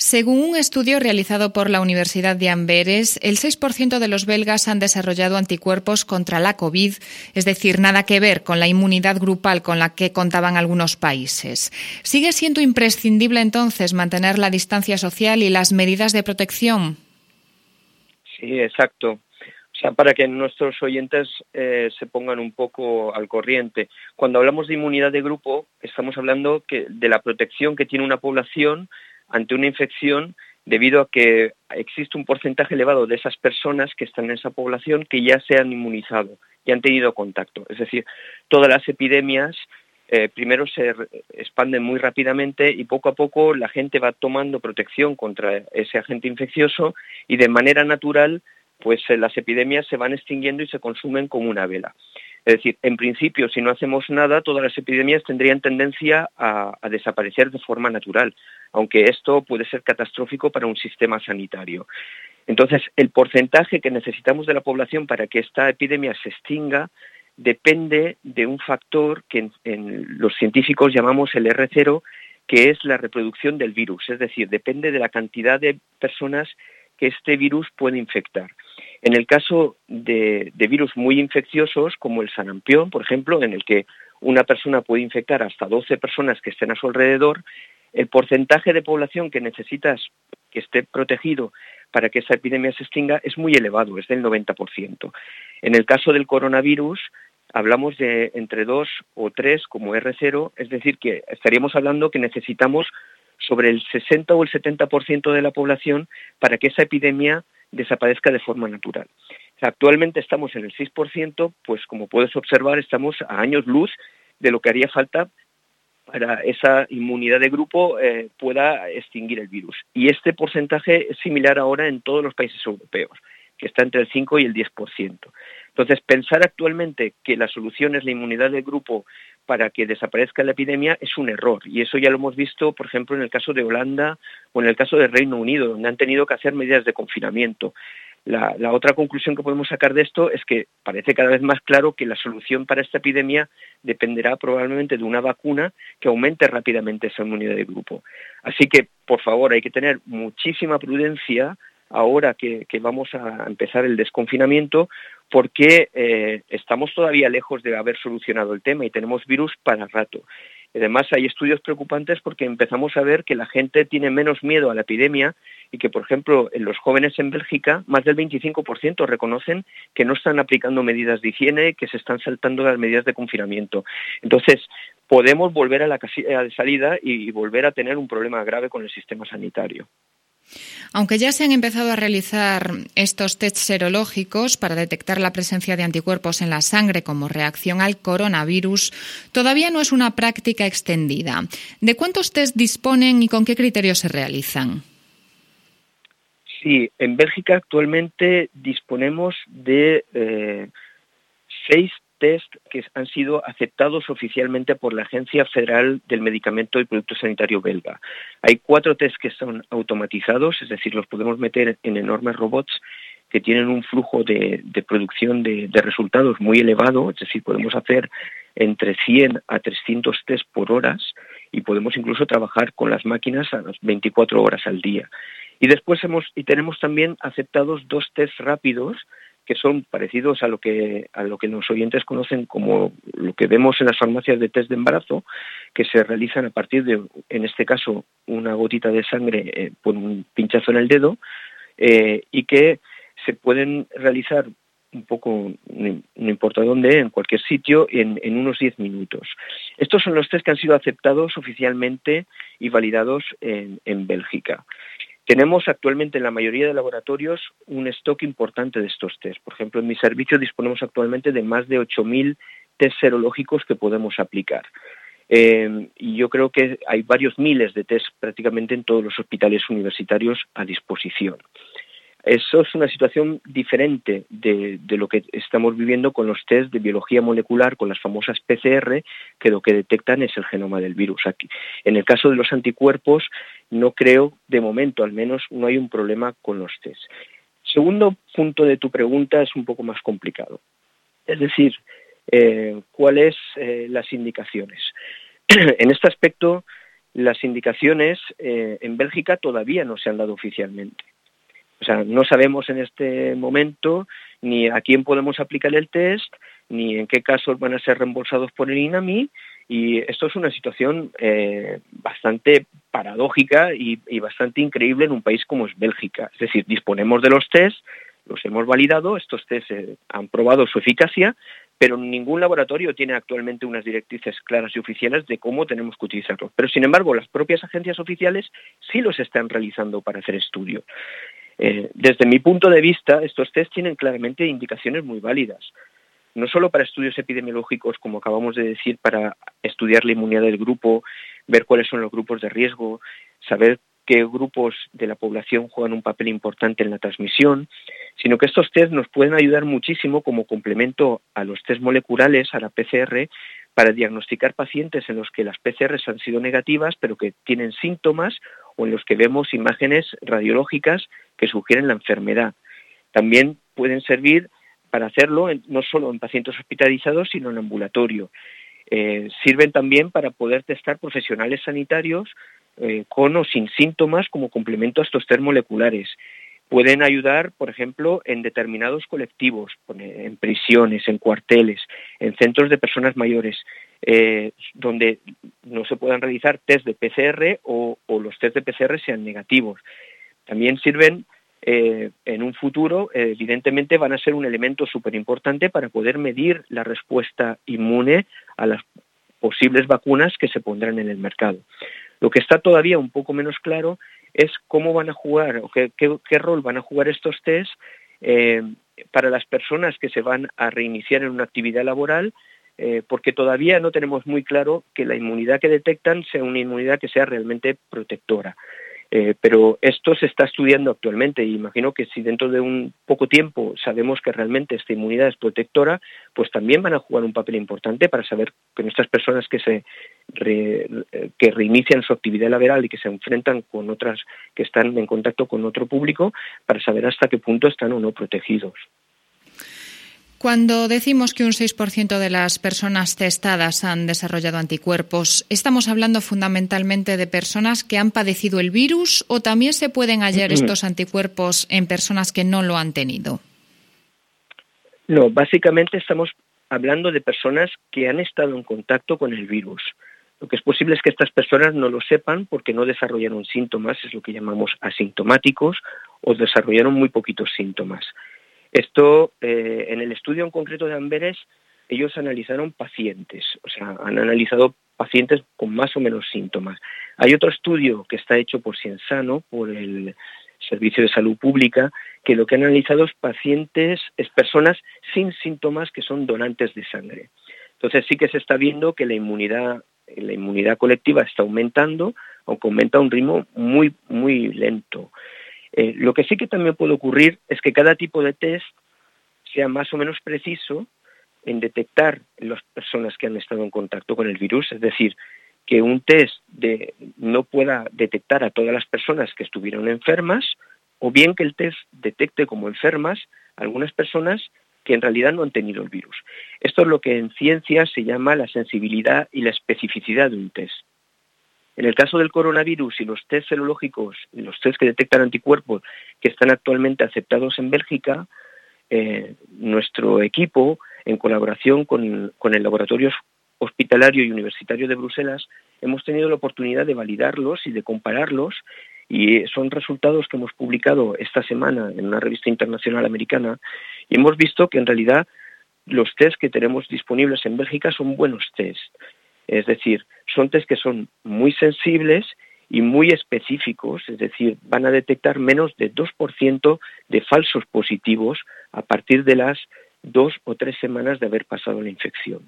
Según un estudio realizado por la Universidad de Amberes, el 6% de los belgas han desarrollado anticuerpos contra la COVID, es decir, nada que ver con la inmunidad grupal con la que contaban algunos países. ¿Sigue siendo imprescindible entonces mantener la distancia social y las medidas de protección? Sí, exacto. O sea, para que nuestros oyentes se pongan un poco al corriente. Cuando hablamos de inmunidad de grupo, estamos hablando de la protección que tiene una población ante una infección debido a que existe un porcentaje elevado de esas personas que están en esa población que ya se han inmunizado, ya han tenido contacto. Es decir, todas las epidemias primero se expanden muy rápidamente y poco a poco la gente va tomando protección contra ese agente infeccioso y de manera natural pues las epidemias se van extinguiendo y se consumen como una vela. Es decir, en principio, si no hacemos nada, todas las epidemias tendrían tendencia a desaparecer de forma natural, aunque esto puede ser catastrófico para un sistema sanitario. Entonces, el porcentaje que necesitamos de la población para que esta epidemia se extinga depende de un factor que en los científicos llamamos el R0, que es la reproducción del virus, es decir, depende de la cantidad de personas que este virus puede infectar. En el caso de virus muy infecciosos, como el sarampión, por ejemplo, en el que una persona puede infectar hasta 12 personas que estén a su alrededor, el porcentaje de población que necesitas que esté protegido para que esa epidemia se extinga es muy elevado, es del 90%. En el caso del coronavirus, hablamos de entre 2 o 3 como R0, es decir, que estaríamos hablando que necesitamos sobre el 60 o el 70% de la población para que esa epidemia desaparezca de forma natural. O sea, actualmente estamos en el 6%, pues como puedes observar estamos a años luz de lo que haría falta para esa inmunidad de grupo pueda extinguir el virus. Y este porcentaje es similar ahora en todos los países europeos, que está entre el 5 y el 10%. Entonces, pensar actualmente que la solución es la inmunidad de grupo para que desaparezca la epidemia es un error. Y eso ya lo hemos visto, por ejemplo, en el caso de Holanda o en el caso del Reino Unido, donde han tenido que hacer medidas de confinamiento. La otra conclusión que podemos sacar de esto es que parece cada vez más claro que la solución para esta epidemia dependerá probablemente de una vacuna que aumente rápidamente esa inmunidad de grupo. Así que, por favor, hay que tener muchísima prudencia ahora que vamos a empezar el desconfinamiento, porque estamos todavía lejos de haber solucionado el tema y tenemos virus para rato. Además, hay estudios preocupantes porque empezamos a ver que la gente tiene menos miedo a la epidemia y que, por ejemplo, en los jóvenes en Bélgica, más del 25% reconocen que no están aplicando medidas de higiene, que se están saltando las medidas de confinamiento. Entonces, podemos volver a la casilla de salida y volver a tener un problema grave con el sistema sanitario. Aunque ya se han empezado a realizar estos test serológicos para detectar la presencia de anticuerpos en la sangre como reacción al coronavirus, todavía no es una práctica extendida. ¿De cuántos test disponen y con qué criterios se realizan? Sí, en Bélgica actualmente disponemos de 6 test que han sido aceptados oficialmente por la Agencia Federal del Medicamento y Producto Sanitario belga. Hay 4 test que son automatizados, es decir, los podemos meter en enormes robots que tienen un flujo de producción de resultados muy elevado, es decir, podemos hacer entre 100 a 300 test por hora y podemos incluso trabajar con las máquinas a las 24 horas al día. Y después tenemos también aceptados 2 test rápidos que son parecidos a lo que los oyentes conocen como lo que vemos en las farmacias de test de embarazo, que se realizan a partir de, en este caso, una gotita de sangre por un pinchazo en el dedo, y que se pueden realizar un poco, no importa dónde, en cualquier sitio, en unos 10 minutos. Estos son los test que han sido aceptados oficialmente y validados en Bélgica. Tenemos actualmente en la mayoría de laboratorios un stock importante de estos test. Por ejemplo, en mi servicio disponemos actualmente de más de 8.000 test serológicos que podemos aplicar. Y yo creo que hay varios miles de test prácticamente en todos los hospitales universitarios a disposición. Eso es una situación diferente de lo que estamos viviendo con los test de biología molecular, con las famosas PCR, que lo que detectan es el genoma del virus. Aquí, en el caso de los anticuerpos, no creo, de momento al menos, no hay un problema con los test. Segundo punto de tu pregunta es un poco más complicado. Es decir, ¿cuáles las indicaciones? En este aspecto, las indicaciones en Bélgica todavía no se han dado oficialmente. O sea, no sabemos en este momento ni a quién podemos aplicar el test, ni en qué casos van a ser reembolsados por el INAMI, y esto es una situación bastante paradójica y bastante increíble en un país como es Bélgica. Es decir, disponemos de los test, los hemos validado, estos test han probado su eficacia, pero ningún laboratorio tiene actualmente unas directrices claras y oficiales de cómo tenemos que utilizarlos. Pero, sin embargo, las propias agencias oficiales sí los están realizando para hacer estudio. Desde mi punto de vista, estos test tienen claramente indicaciones muy válidas, no solo para estudios epidemiológicos, como acabamos de decir, para estudiar la inmunidad del grupo, ver cuáles son los grupos de riesgo, saber qué grupos de la población juegan un papel importante en la transmisión, sino que estos test nos pueden ayudar muchísimo como complemento a los test moleculares, a la PCR, para diagnosticar pacientes en los que las PCRs han sido negativas, pero que tienen síntomas, o en los que vemos imágenes radiológicas que sugieren la enfermedad. También pueden servir para hacerlo no solo en pacientes hospitalizados, sino en ambulatorio. Sirven también para poder testar profesionales sanitarios con o sin síntomas como complemento a estos test moleculares. Pueden ayudar, por ejemplo, en determinados colectivos, en prisiones, en cuarteles, en centros de personas mayores, donde no se puedan realizar test de PCR o los test de PCR sean negativos. También sirven en un futuro, evidentemente van a ser un elemento súper importante para poder medir la respuesta inmune a las posibles vacunas que se pondrán en el mercado. Lo que está todavía un poco menos claro es cómo van a jugar o qué rol van a jugar estos test para las personas que se van a reiniciar en una actividad laboral, porque todavía no tenemos muy claro que la inmunidad que detectan sea una inmunidad que sea realmente protectora. Pero esto se está estudiando actualmente y imagino que si dentro de un poco tiempo sabemos que realmente esta inmunidad es protectora, pues también van a jugar un papel importante para saber que nuestras personas que reinician su actividad laboral y que se enfrentan con otras que están en contacto con otro público, para saber hasta qué punto están o no protegidos. Cuando decimos que un 6% de las personas testadas han desarrollado anticuerpos, ¿estamos hablando fundamentalmente de personas que han padecido el virus o también se pueden hallar estos anticuerpos en personas que no lo han tenido? No, básicamente estamos hablando de personas que han estado en contacto con el virus. Lo que es posible es que estas personas no lo sepan porque no desarrollaron síntomas, es lo que llamamos asintomáticos, o desarrollaron muy poquitos síntomas. Esto, en el estudio en concreto de Amberes, ellos analizaron pacientes, o sea, han analizado pacientes con más o menos síntomas. Hay otro estudio que está hecho por Ciensano, por el Servicio de Salud Pública, que lo que han analizado es pacientes, es personas sin síntomas que son donantes de sangre. Entonces sí que se está viendo que la inmunidad colectiva está aumentando, aunque aumenta a un ritmo muy, muy lento. Lo que sí que también puede ocurrir es que cada tipo de test sea más o menos preciso en detectar las personas que han estado en contacto con el virus, es decir, que un test no pueda detectar a todas las personas que estuvieron enfermas, o bien que el test detecte como enfermas a algunas personas que en realidad no han tenido el virus. Esto es lo que en ciencia se llama la sensibilidad y la especificidad de un test. En el caso del coronavirus y los test serológicos, los test que detectan anticuerpos que están actualmente aceptados en Bélgica, nuestro equipo, en colaboración con el Laboratorio Hospitalario y Universitario de Bruselas, hemos tenido la oportunidad de validarlos y de compararlos, y son resultados que hemos publicado esta semana en una revista internacional americana, y hemos visto que en realidad los test que tenemos disponibles en Bélgica son buenos test. Es decir, son test que son muy sensibles y muy específicos, es decir, van a detectar menos de 2% de falsos positivos a partir de las 2 o 3 semanas de haber pasado la infección.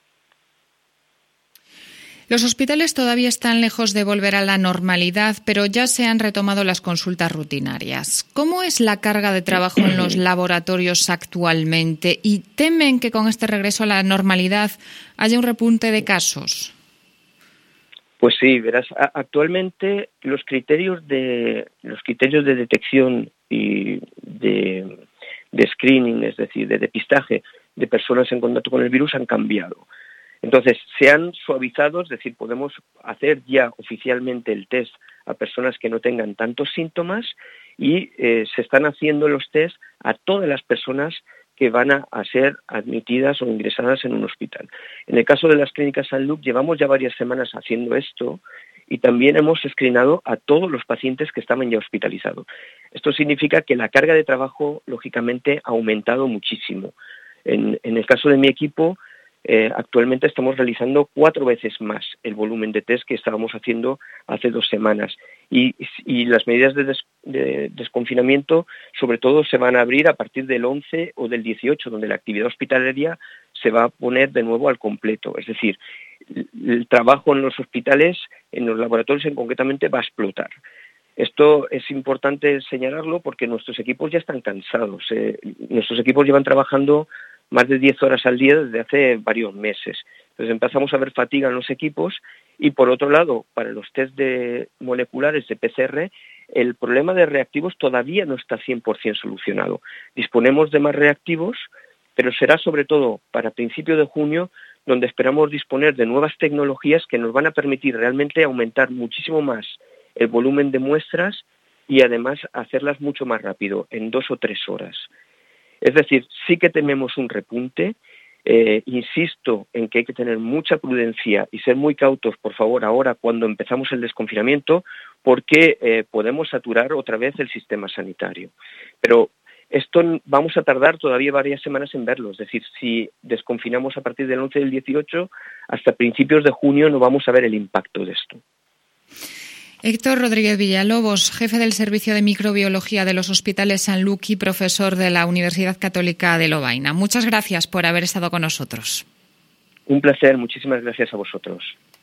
Los hospitales todavía están lejos de volver a la normalidad, pero ya se han retomado las consultas rutinarias. ¿Cómo es la carga de trabajo en los laboratorios actualmente? ¿Y temen que con este regreso a la normalidad haya un repunte de casos? Pues sí, verás, actualmente los criterios de detección y de screening, es decir, de depistaje de personas en contacto con el virus han cambiado. Entonces, se han suavizado, es decir, podemos hacer ya oficialmente el test a personas que no tengan tantos síntomas y se están haciendo los test a todas las personas que van a ser admitidas o ingresadas en un hospital. En el caso de las clínicas Saint-Luc, llevamos ya varias semanas haciendo esto y también hemos screenado a todos los pacientes que estaban ya hospitalizados. Esto significa que la carga de trabajo, lógicamente, ha aumentado muchísimo. En el caso de mi equipo, actualmente estamos realizando 4 veces más el volumen de test que estábamos haciendo hace 2 semanas y las medidas de desconfinamiento sobre todo se van a abrir a partir del 11 o del 18, donde la actividad hospitalaria se va a poner de nuevo al completo, es decir, el trabajo en los hospitales, en los laboratorios concretamente va a explotar. Esto es importante señalarlo porque nuestros equipos ya están cansados, nuestros equipos llevan trabajando más de 10 horas al día desde hace varios meses. Entonces empezamos a ver fatiga en los equipos y por otro lado, para los test moleculares de PCR, el problema de reactivos todavía no está 100% solucionado. Disponemos de más reactivos, pero será sobre todo para principios de junio donde esperamos disponer de nuevas tecnologías que nos van a permitir realmente aumentar muchísimo más el volumen de muestras y además hacerlas mucho más rápido, en 2 o 3 horas. Es decir, sí que tememos un repunte, insisto en que hay que tener mucha prudencia y ser muy cautos, por favor, ahora cuando empezamos el desconfinamiento, porque podemos saturar otra vez el sistema sanitario. Pero esto vamos a tardar todavía varias semanas en verlo, es decir, si desconfinamos a partir del 11 del 18, hasta principios de junio no vamos a ver el impacto de esto. Héctor Rodríguez Villalobos, jefe del Servicio de Microbiología de los Hospitales Saint-Luc y profesor de la Universidad Católica de Lovaina. Muchas gracias por haber estado con nosotros. Un placer, muchísimas gracias a vosotros.